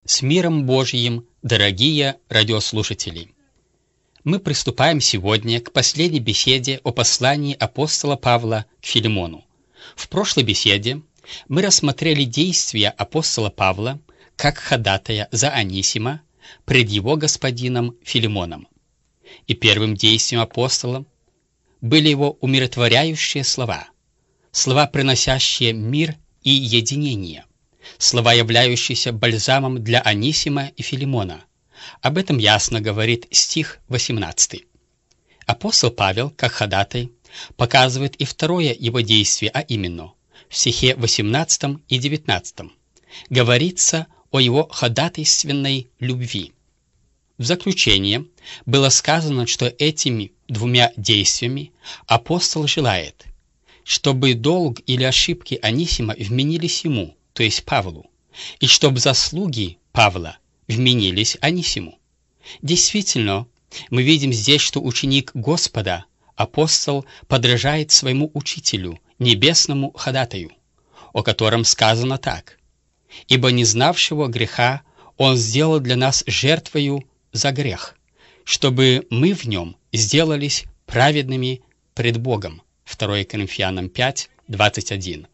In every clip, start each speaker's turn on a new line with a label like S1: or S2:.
S1: С миром Божьим, дорогие радиослушатели! Мы приступаем сегодня к последней беседе о послании апостола Павла к Филимону. В прошлой беседе мы рассмотрели действия апостола Павла как ходатая за Анисима пред его господином Филимоном. И первым действием апостола были его умиротворяющие слова, слова, приносящие мир и единение, слова, являющиеся бальзамом для Анисима и Филимона. Об этом ясно говорит стих 18. Апостол Павел, как ходатай, показывает и второе его действие, а именно, в стихе 18 и 19 говорится о его ходатайственной любви. В заключение было сказано, что этими двумя действиями апостол желает, чтобы долг или ошибки Анисима вменились ему, то есть Павлу, и чтобы заслуги Павла вменились Анисиму. Действительно, мы видим здесь, что ученик Господа, апостол, подражает своему учителю, небесному ходатаю, о котором сказано так: «Ибо не знавшего греха он сделал для нас жертвою за грех, чтобы мы в нем сделались праведными пред Богом». 2 Коринфянам 5, 21.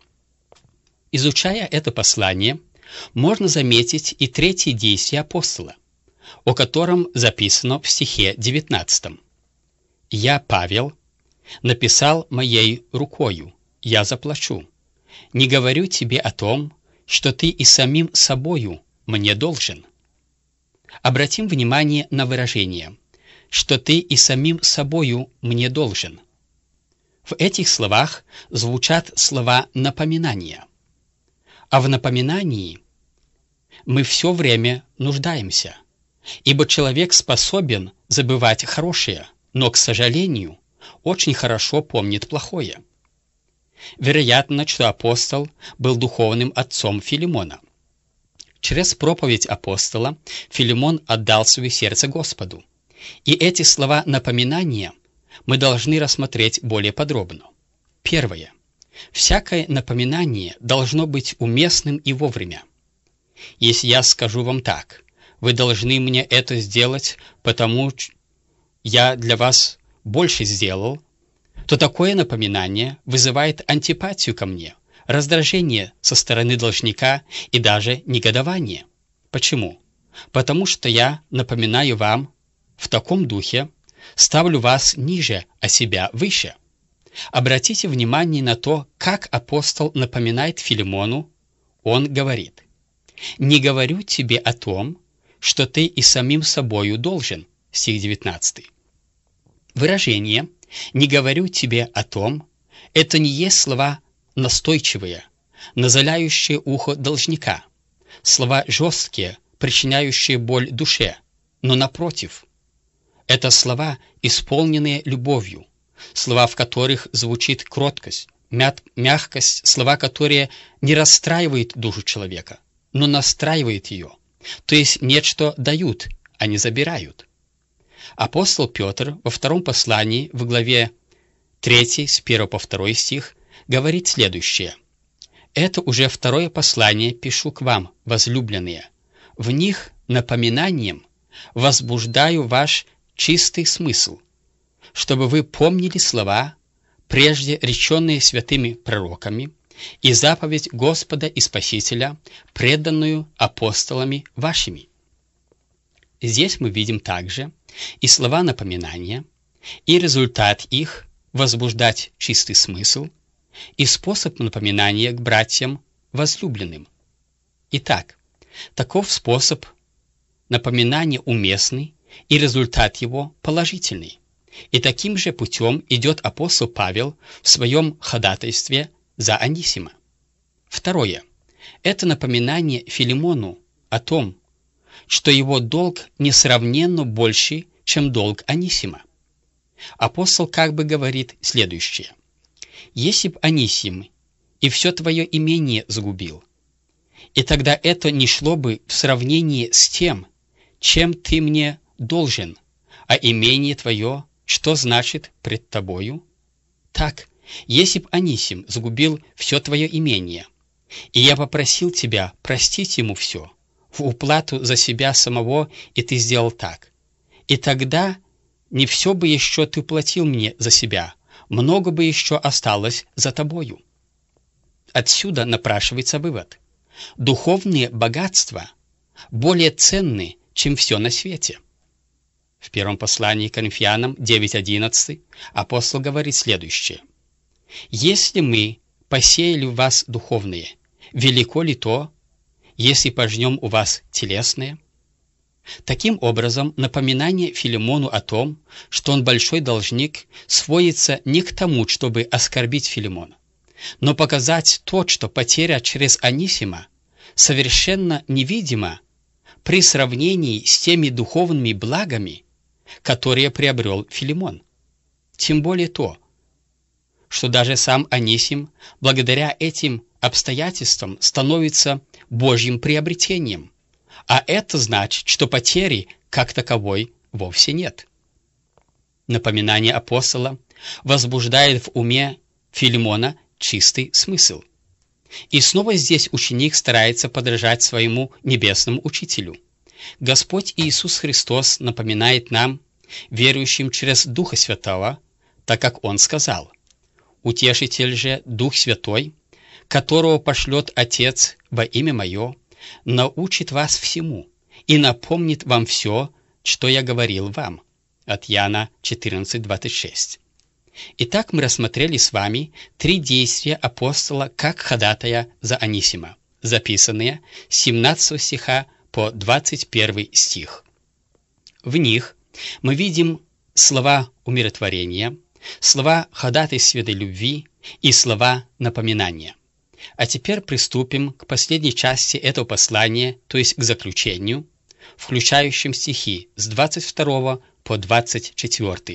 S1: Изучая это послание, можно заметить и третье действие апостола, о котором записано в стихе 19. «Я, Павел, написал моей рукою, я заплачу. Не говорю тебе о том, что ты и самим собою мне должен». Обратим внимание на выражение «что ты и самим собою мне должен». В этих словах звучат слова напоминания. А в напоминании мы все время нуждаемся, ибо человек способен забывать хорошее, но, к сожалению, очень хорошо помнит плохое. Вероятно, что апостол был духовным отцом Филимона. Через проповедь апостола Филимон отдал свое сердце Господу, и эти слова напоминания мы должны рассмотреть более подробно. Первое. Всякое напоминание должно быть уместным и вовремя. Если я скажу вам так: вы должны мне это сделать, потому я для вас больше сделал, то такое напоминание вызывает антипатию ко мне, раздражение со стороны должника и даже негодование. Почему? Потому что я напоминаю вам в таком духе, ставлю вас ниже, а себя выше. Обратите внимание на то, как апостол напоминает Филимону. Он говорит: «Не говорю тебе о том, что ты и самим собою должен». Стих 19. Выражение «не говорю тебе о том» — это не есть слова настойчивые, назаляющие ухо должника, слова жесткие, причиняющие боль душе, но напротив, это слова, исполненные любовью, слова, в которых звучит кроткость, мягкость, слова, которые не расстраивают душу человека, но настраивают ее, то есть нечто дают, а не забирают. Апостол Петр во втором послании в главе 3 с 1 по 2 стих говорит следующее: «Это уже второе послание пишу к вам, возлюбленные. В них напоминанием возбуждаю ваш чистый смысл, чтобы вы помнили слова, прежде реченные святыми пророками, и заповедь Господа и Спасителя, преданную апостолами вашими». Здесь мы видим также и слова напоминания, и результат их возбуждать чистый смысл, и способ напоминания к братьям возлюбленным. Итак, таков способ напоминания уместный, и результат его положительный. И таким же путем идет апостол Павел в своем ходатайстве за Анисима. Второе. Это напоминание Филимону о том, что его долг несравненно больше, чем долг Анисима. Апостол как бы говорит следующее: «Если б Анисим и все твое имение сгубил, и тогда это не шло бы в сравнении с тем, чем ты мне должен, а имение твое, что значит пред тобою? Так, если б Анисим сгубил все твое имение, и я попросил тебя простить ему все, в уплату за себя самого, и ты сделал так. И тогда не все бы еще ты платил мне за себя, много бы еще осталось за тобою. Отсюда напрашивается вывод. Духовные богатства более ценны, чем все на свете. В первом послании к Коринфянам 9:11 апостол говорит следующее. «Если мы посеяли в вас духовные, велико ли то, если пожнем у вас телесные?» Таким образом, напоминание Филимону о том, что он большой должник, сводится не к тому, чтобы оскорбить Филимона, но показать то, что потеря через Анисима совершенно невидима при сравнении с теми духовными благами, которые приобрел Филимон. Тем более то, что даже сам Анисим, благодаря этим обстоятельствам, становится Божьим приобретением, а это значит, что потери как таковой вовсе нет. Напоминание апостола возбуждает в уме Филимона чистый смысл. И снова здесь ученик старается подражать своему небесному учителю. Господь Иисус Христос напоминает нам, верующим через Духа Святого, так как Он сказал: «Утешитель же Дух Святой, которого пошлет Отец во имя Мое, научит вас всему и напомнит вам все, что я говорил вам». От Иоанна 14:26. Итак, мы рассмотрели с вами 3 действия апостола как ходатая за Анисима, записанные с 17 стиха по 21 стих. В них мы видим слова умиротворения, слова ходатайственной любви и слова напоминания. А теперь приступим к последней части этого послания, то есть к заключению, включающим стихи с 22 по 24.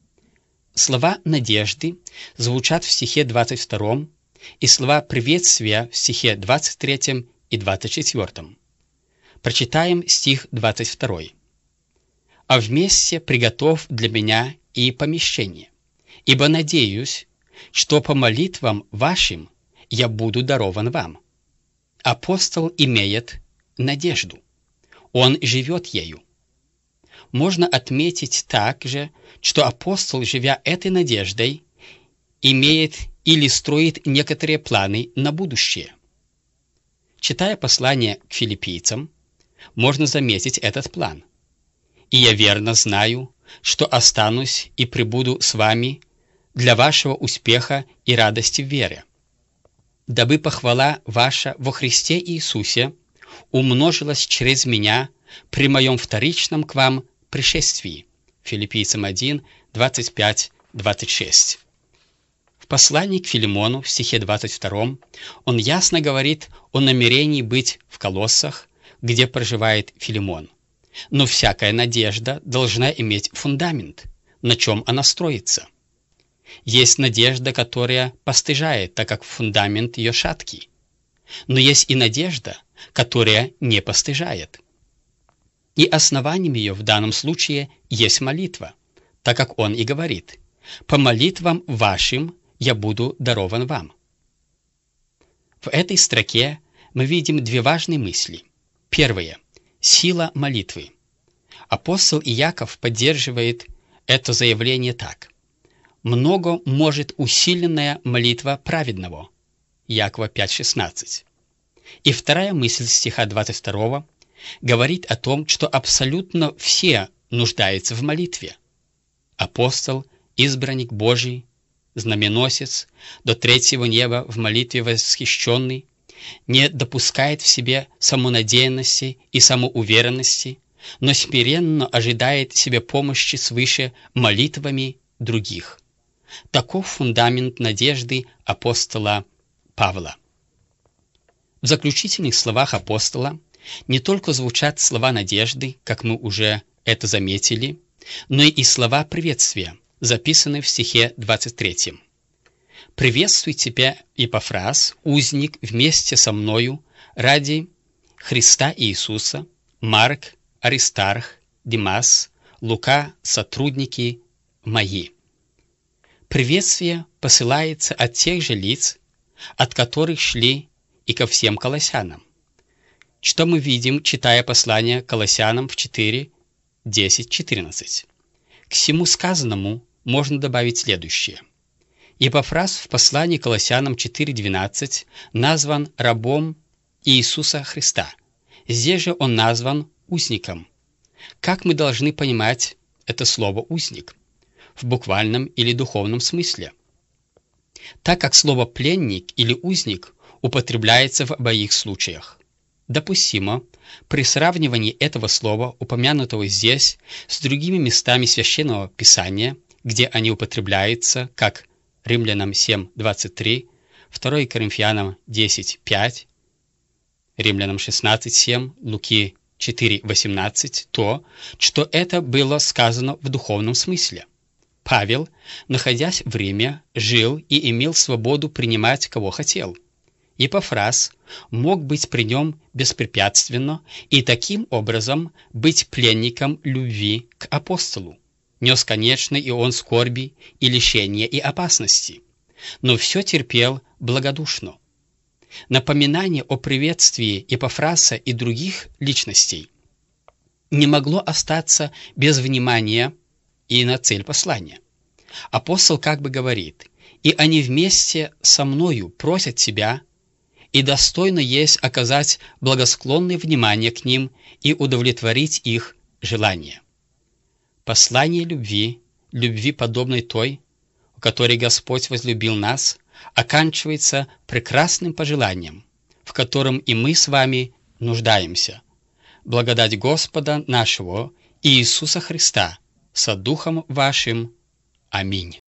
S1: Слова надежды звучат в стихе 22 и слова приветствия в стихе 23 и 24. Прочитаем стих 22. «А вместе приготовь для меня и помещение, ибо надеюсь, что по молитвам вашим я буду дарован вам». Апостол имеет надежду. Он живет ею. Можно отметить также, что апостол, живя этой надеждой, имеет или строит некоторые планы на будущее. Читая послание к филиппийцам, можно заметить этот план. «И я верно знаю, что останусь и пребуду с вами для вашего успеха и радости в вере, дабы похвала ваша во Христе Иисусе умножилась через меня при моем вторичном к вам пришествии». Филиппийцам 1, 25-26. В послании к Филимону в стихе 22 он ясно говорит о намерении быть в Колоссах, где проживает Филимон. Но всякая надежда должна иметь фундамент, на чем она строится. Есть надежда, которая постыжает, так как фундамент ее шаткий. Но есть и надежда, которая не постыжает. И основанием ее в данном случае есть молитва, так как он и говорит: «По молитвам вашим я буду дарован вам». В этой строке мы видим 2 важные мысли. Первое – сила молитвы. Апостол Иаков поддерживает это заявление так: «Много может усиленная молитва праведного». Иакова 5:16. И вторая мысль стиха 22 говорит о том, что абсолютно все нуждаются в молитве. Апостол, избранник Божий, знаменосец, до 3-го неба в молитве восхищенный, не допускает в себе самонадеянности и самоуверенности, но смиренно ожидает себе помощи свыше молитвами других. Таков фундамент надежды апостола Павла. В заключительных словах апостола не только звучат слова надежды, как мы уже это заметили, но и слова приветствия, записанные в стихе 23. «Приветствуй тебя, Епафрас, узник, вместе со мною, ради Христа Иисуса, Марк, Аристарх, Димас, Лука, сотрудники мои». Приветствие посылается от тех же лиц, от которых шли и ко всем колоссянам. Что мы видим, читая послание Колоссянам в 4:10-14? К всему сказанному можно добавить следующее. Епафрас в послании Колоссянам 4:12 назван рабом Иисуса Христа. Здесь же он назван узником. Как мы должны понимать это слово «узник» в буквальном или духовном смысле? Так как слово «пленник» или «узник» употребляется в обоих случаях. Допустимо, при сравнивании этого слова, упомянутого здесь, с другими местами Священного Писания, где они употребляются, как Римлянам 7:23, 2 Коринфянам 10:5, Римлянам 16:7, Луки 4:18, то, что это было сказано в духовном смысле. Павел, находясь в Риме, жил и имел свободу принимать кого хотел. Епафрас мог быть при нем беспрепятственно и таким образом быть пленником любви к апостолу. Нес, конечно, и он скорби, и лишения, и опасности, но все терпел благодушно. Напоминание о приветствии Епафраса и других личностей не могло остаться без внимания и на цель послания. Апостол как бы говорит: «И они вместе со мною просят тебя, и достойно есть оказать благосклонное внимание к ним и удовлетворить их желания». Послание любви, любви подобной той, у которой Господь возлюбил нас, оканчивается прекрасным пожеланием, в котором и мы с вами нуждаемся. Благодать Господа нашего Иисуса Христа со Духом вашим. Аминь.